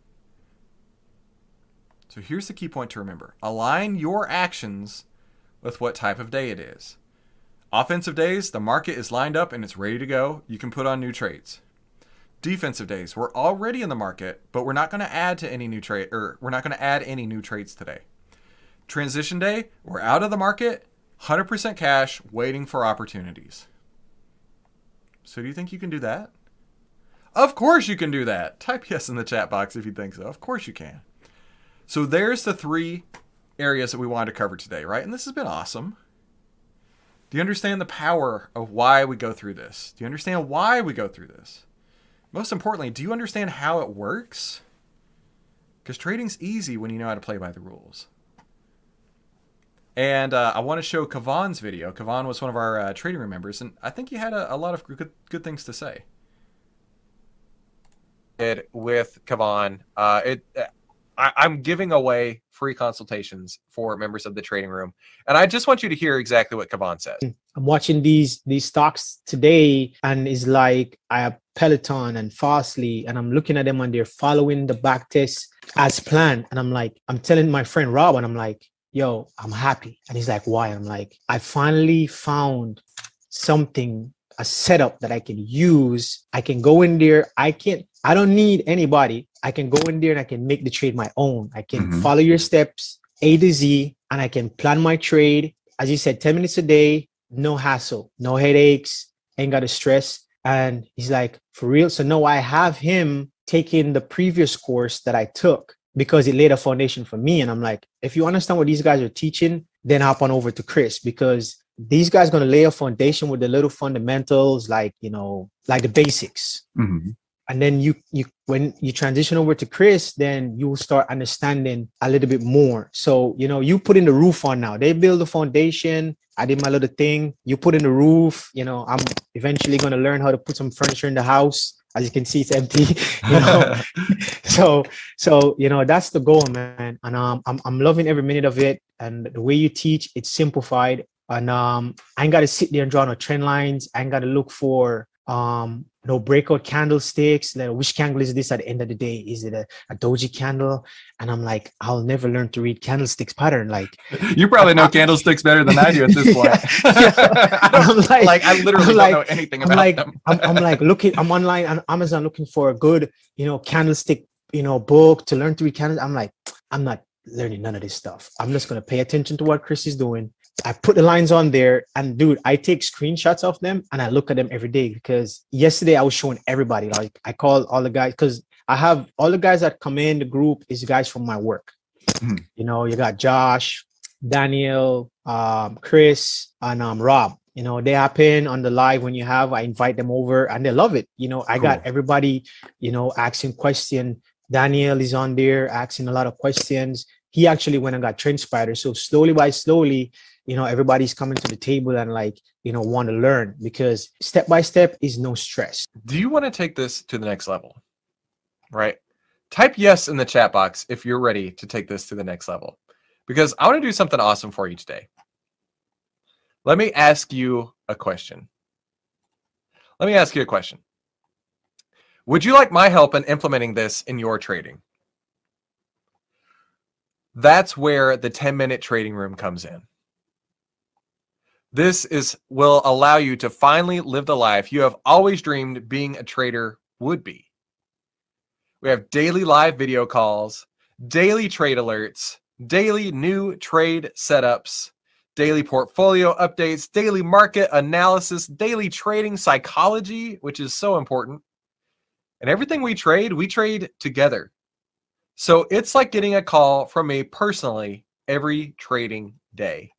So here's the key point to remember. Align your actions with what type of day it is. Offensive days, the market is lined up and it's ready to go. You can put on new trades. Defensive days, we're already in the market, but we're not going to add any new trades today. Transition day, we're out of the market, 100% cash, waiting for opportunities. So do you think you can do that? Of course you can do that. Type yes in the chat box if you think so. Of course you can. So there's the three areas that we wanted to cover today, right? And this has been awesome. Do you understand the power of why we go through this? Do you understand why we go through this? Most importantly, do you understand how it works? Because trading's easy when you know how to play by the rules. And I want to show Kavan's video. Kavan was one of our trading room members, and I think he had a lot of good things to say. With Kavan, I'm giving away free consultations for members of the trading room, and I just want you to hear exactly what Kavan says. I'm watching these stocks today, and it's like I have Peloton and Fastly, and I'm looking at them and they're following the back test as planned. And I'm telling my friend Rob, and I'm like, yo, I'm happy. And he's like, why? I'm like, I finally found something, a setup that I can use. I can go in there. I don't need anybody. I can go in there and I can make the trade my own. I can follow your steps A to Z, and I can plan my trade. As you said, 10 minutes a day, no hassle, no headaches, ain't got to stress. And he's like, for real? So now I have him taking the previous course that I took, because it laid a foundation for me. And I'm like, if you understand what these guys are teaching, then hop on over to Chris, because these guys are going to lay a foundation with the little fundamentals, like the basics. And then when you transition over to Chris, then you will start understanding a little bit more. So, you put in the roof on now. They build the foundation. I did my little thing. You put in the roof. I'm eventually going to learn how to put some furniture in the house. As you can see, it's empty. So that's the goal, man. And I'm loving every minute of it. And the way you teach, it's simplified. And I ain't got to sit there and draw no trend lines. I ain't got to look for No breakout candlesticks. Like, which candle is this at the end of the day? Is it a doji candle? And I'm like, I'll never learn to read candlesticks pattern. Like, You probably know candlesticks better than I do at this point. I'm like, I literally don't know anything about them. I'm like looking. I'm online on Amazon looking for a good, candlestick, book to learn to read candles. I'm like, I'm not learning none of this stuff. I'm just gonna pay attention to what Chris is doing. I put the lines on there, and dude, I take screenshots of them and I look at them every day, because yesterday I was showing everybody. Like, I called all the guys, because I have all the guys that come in the group is guys from my work. You got Josh, Daniel, Chris, and Rob. They happen on the live when I invite them over and they love it. I got everybody, asking question. Daniel is on there asking a lot of questions. He actually went and got TrendSpider. So slowly by slowly, everybody's coming to the table and want to learn, because step by step is no stress. Do you want to take this to the next level? Right? Type yes in the chat box if you're ready to take this to the next level, because I want to do something awesome for you today. Let me ask you a question. Would you like my help in implementing this in your trading? That's where the 10-minute trading room comes in. This will allow you to finally live the life you have always dreamed being a trader would be. We have daily live video calls, daily trade alerts, daily new trade setups, daily portfolio updates, daily market analysis, daily trading psychology, which is so important. And everything we trade together. So it's like getting a call from me personally every trading day,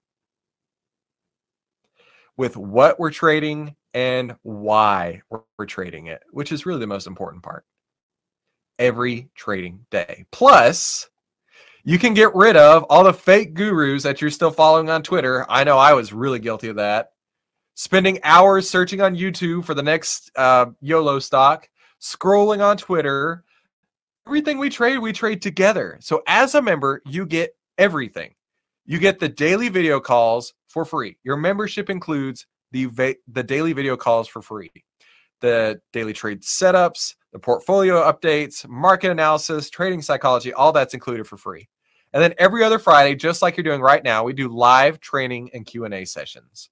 with what we're trading and why we're trading it, which is really the most important part. Every trading day. Plus, you can get rid of all the fake gurus that you're still following on Twitter. I know I was really guilty of that. Spending hours searching on YouTube for the next YOLO stock, scrolling on Twitter. Everything we trade together. So as a member, you get everything. You get the daily video calls for free. Your membership includes the daily video calls for free. The daily trade setups, the portfolio updates, market analysis, trading psychology, all that's included for free. And then every other Friday, just like you're doing right now, we do live training and Q&A sessions.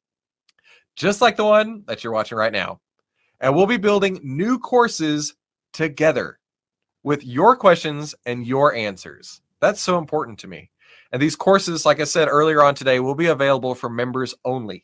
Just like the one that you're watching right now. And we'll be building new courses together with your questions and your answers. That's so important to me. And these courses, like I said earlier on today, will be available for members only.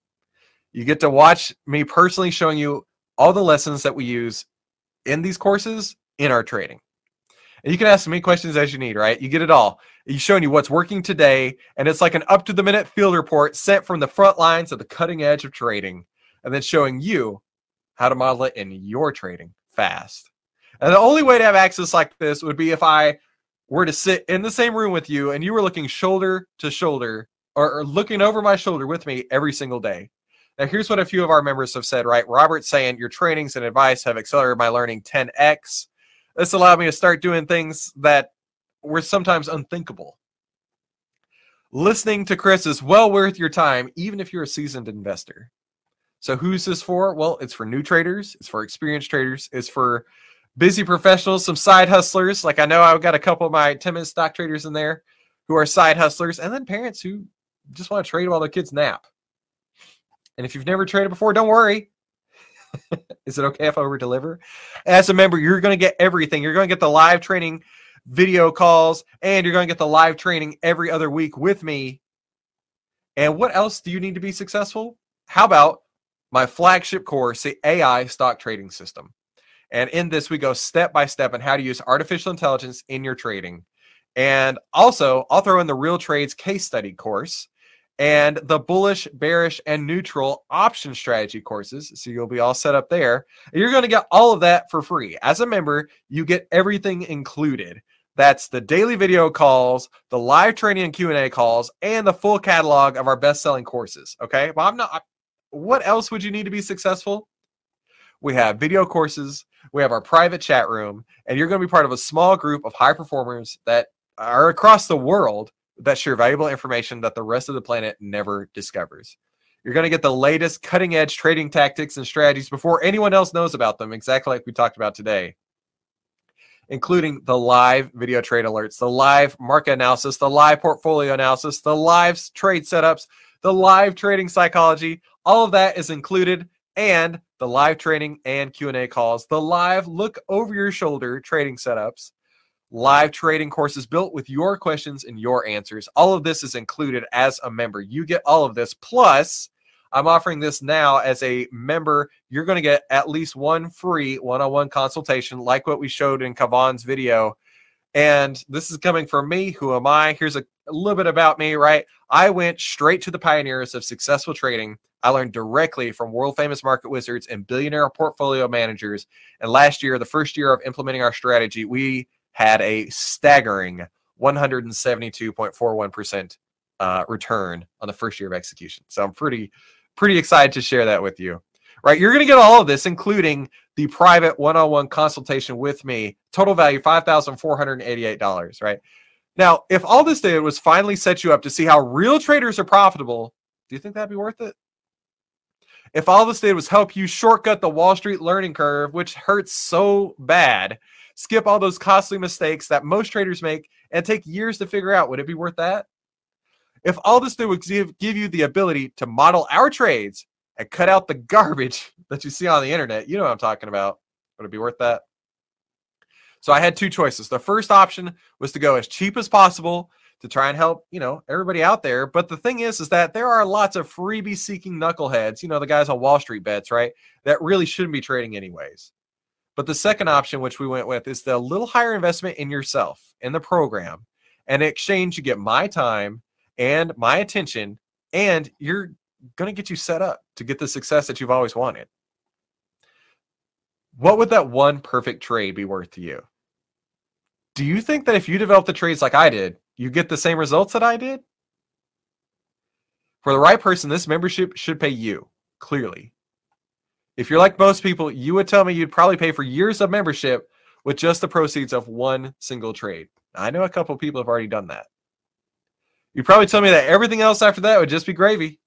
You get to watch me personally showing you all the lessons that we use in these courses in our trading. And you can ask me questions as you need, right? You get it all. He's showing you what's working today, and it's like an up-to-the-minute field report sent from the front lines of the cutting edge of trading, and then showing you how to model it in your trading fast. And the only way to have access like this would be if I were to sit in the same room with you and you were looking shoulder to shoulder or looking over my shoulder with me every single day. Now, here's what a few of our members have said, right? Robert's saying, your trainings and advice have accelerated my learning 10x. This allowed me to start doing things that were sometimes unthinkable. Listening to Chris is well worth your time, even if you're a seasoned investor. So who's this for? Well, it's for new traders. It's for experienced traders. It's for busy professionals, some side hustlers. Like I know I've got a couple of my 10-minute stock traders in there who are side hustlers, and then parents who just want to trade while their kids nap. And if you've never traded before, don't worry. Is it okay if I over-deliver? As a member, you're going to get everything. You're going to get the live training video calls, and you're going to get the live training every other week with me. And what else do you need to be successful? How about my flagship course, the AI Stock Trading System? And in this, we go step by step on how to use artificial intelligence in your trading. And also, I'll throw in the Real Trades case study course and the bullish, bearish, and neutral option strategy courses. So you'll be all set up there. And you're going to get all of that for free. As a member, you get everything included. That's the daily video calls, the live training and Q&A calls, and the full catalog of our best-selling courses. Okay? Well, what else would you need to be successful? We have video courses. We have our private chat room. And you're going to be part of a small group of high performers that are across the world that share valuable information that the rest of the planet never discovers. You're going to get the latest cutting edge trading tactics and strategies before anyone else knows about them, exactly like we talked about today, including the live video trade alerts, the live market analysis, the live portfolio analysis, the live trade setups, the live trading psychology. All of that is included, and the live training and Q&A calls, the live look over your shoulder trading setups, live trading courses built with your questions and your answers. All of this is included as a member. You get all of this. Plus, I'm offering this now as a member. You're going to get at least one free one-on-one consultation like what we showed in Kavan's video. And this is coming from me. Who am I? Here's a little bit about me, right? I went straight to the pioneers of successful trading. I learned directly from world-famous market wizards and billionaire portfolio managers. And last year, the first year of implementing our strategy, we had a staggering 172.41% return on the first year of execution. So I'm pretty excited to share that with you. Right, you're going to get all of this, including the private one-on-one consultation with me. Total value $5,488. Right now, if all this did was finally set you up to see how real traders are profitable, do you think that'd be worth it? If all this did was help you shortcut the Wall Street learning curve, which hurts so bad, skip all those costly mistakes that most traders make and take years to figure out, would it be worth that? If all this did was give you the ability to model our trades and cut out the garbage that you see on the internet, you know what I'm talking about, would it be worth that? So I had two choices. The first option was to go as cheap as possible to try and help, everybody out there. But the thing is that there are lots of freebie seeking knuckleheads, the guys on Wall Street bets, right, that really shouldn't be trading anyways. But the second option, which we went with, is the little higher investment in yourself, in the program. And in exchange, you get my time and my attention, and you're going to get you set up to get the success that you've always wanted. What would that one perfect trade be worth to you? Do you think that if you develop the trades like I did, you get the same results that I did? For the right person, this membership should pay you, clearly. If you're like most people, you would tell me you'd probably pay for years of membership with just the proceeds of one single trade. I know a couple of people have already done that. You'd probably tell me that everything else after that would just be gravy.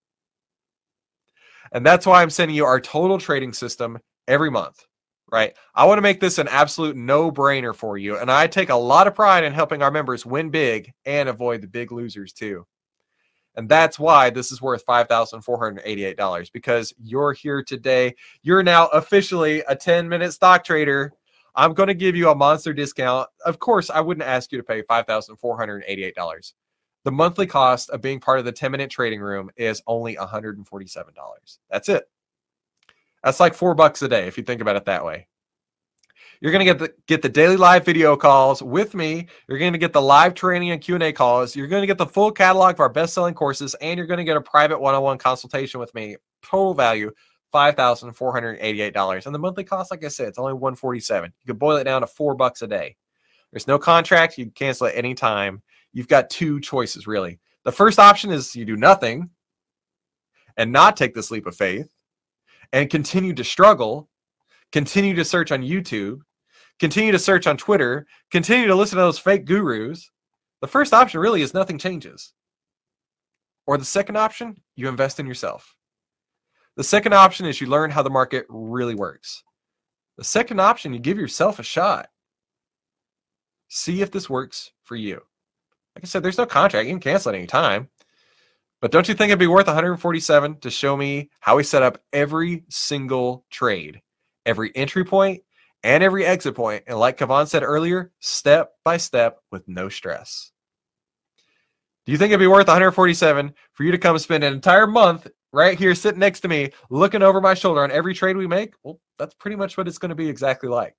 And that's why I'm sending you our total trading system every month, right? I want to make this an absolute no-brainer for you. And I take a lot of pride in helping our members win big and avoid the big losers too. And that's why this is worth $5,488, because you're here today. You're now officially a 10-minute stock trader. I'm going to give you a monster discount. Of course, I wouldn't ask you to pay $5,488. The monthly cost of being part of the 10-minute trading room is only $147. That's it. That's like $4 a day if you think about it that way. You're going to get the daily live video calls with me. You're going to get the live training and Q&A calls. You're going to get the full catalog of our best-selling courses, and you're going to get a private one-on-one consultation with me. Total value $5,488. And the monthly cost, like I said, it's only $147. You can boil it down to $4 a day. There's no contract. You can cancel at any time. You've got two choices, really. The first option is you do nothing and not take this leap of faith and continue to struggle, continue to search on YouTube, continue to search on Twitter, continue to listen to those fake gurus. The first option really is nothing changes. Or the second option, you invest in yourself. The second option is you learn how the market really works. The second option, you give yourself a shot. See if this works for you. Like I said, there's no contract. You can cancel at any time. But don't you think it'd be worth $147 to show me how we set up every single trade, every entry point, and every exit point? And like Kavan said earlier, step by step with no stress. Do you think it'd be worth $147 for you to come spend an entire month right here sitting next to me, looking over my shoulder on every trade we make? Well, that's pretty much what it's going to be exactly like.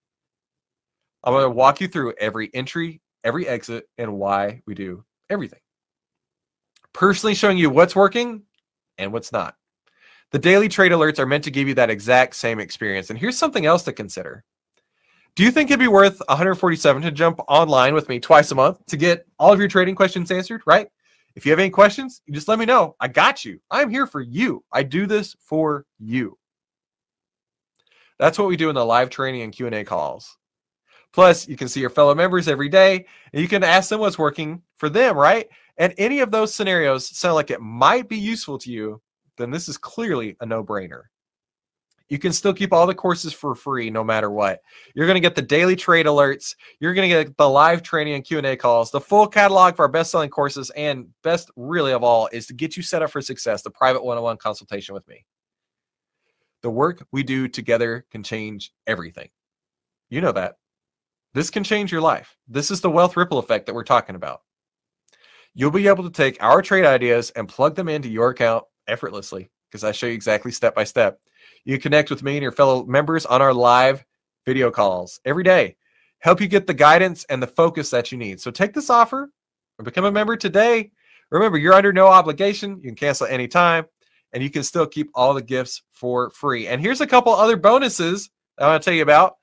I'm going to walk you through every entry, every exit, and why we do everything. Personally showing you what's working and what's not. The daily trade alerts are meant to give you that exact same experience. And here's something else to consider. Do you think it'd be worth $147 to jump online with me twice a month to get all of your trading questions answered, right? If you have any questions, you just let me know. I got you. I'm here for you. I do this for you. That's what we do in the live training and Q&A calls. Plus, you can see your fellow members every day, and you can ask them what's working for them, right? And any of those scenarios sound like it might be useful to you, then this is clearly a no-brainer. You can still keep all the courses for free no matter what. You're going to get the daily trade alerts. You're going to get the live training and Q&A calls, the full catalog for our best-selling courses, and best really of all is to get you set up for success, the private one-on-one consultation with me. The work we do together can change everything. You know that. This can change your life. This is the wealth ripple effect that we're talking about. You'll be able to take our trade ideas and plug them into your account effortlessly because I show you exactly step by step. You connect with me and your fellow members on our live video calls every day. Help you get the guidance and the focus that you need. So take this offer and become a member today. Remember, you're under no obligation. You can cancel at any time, and you can still keep all the gifts for free. And here's a couple other bonuses I want to tell you about.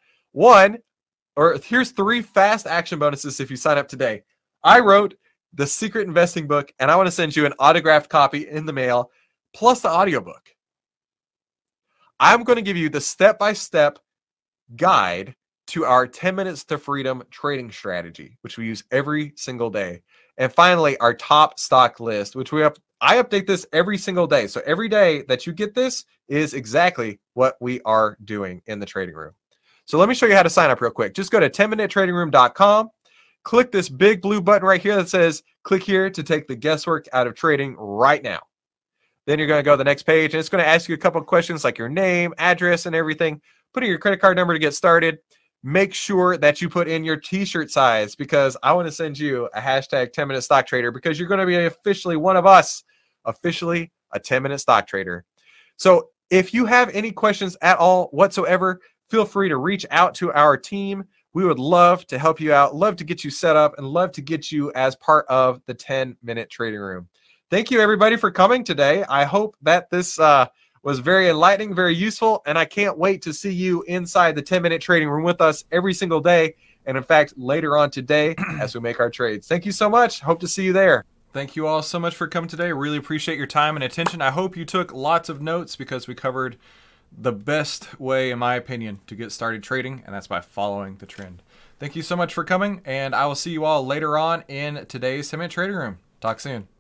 Here's 3 fast action bonuses if you sign up today. I wrote the Secret Investing book, and I want to send you an autographed copy in the mail, plus the audiobook. I'm going to give you the step-by-step guide to our 10 Minutes to Freedom trading strategy, which we use every single day. And finally, our top stock list, which I update this every single day. So every day that you get this is exactly what we are doing in the trading room. So let me show you how to sign up real quick. Just go to 10minutetradingroom.com. Click this big blue button right here that says, click here to take the guesswork out of trading right now. Then you're going to go to the next page, and it's going to ask you a couple of questions like your name, address, and everything. Put in your credit card number to get started. Make sure that you put in your t-shirt size because I want to send you a hashtag 10-minute stock trader because you're going to be officially one of us, officially a 10-minute stock trader. So if you have any questions at all whatsoever, feel free to reach out to our team. We would love to help you out, love to get you set up, and love to get you as part of the 10-minute trading room. Thank you, everybody, for coming today. I hope that this was very enlightening, very useful, and I can't wait to see you inside the 10-minute trading room with us every single day, and in fact, later on today as we make our trades. Thank you so much. Hope to see you there. Thank you all so much for coming today. Really appreciate your time and attention. I hope you took lots of notes because we covered the best way, in my opinion, to get started trading, and that's by following the trend. Thank you so much for coming, and I will see you all later on in today's 10-minute trading room. Talk soon.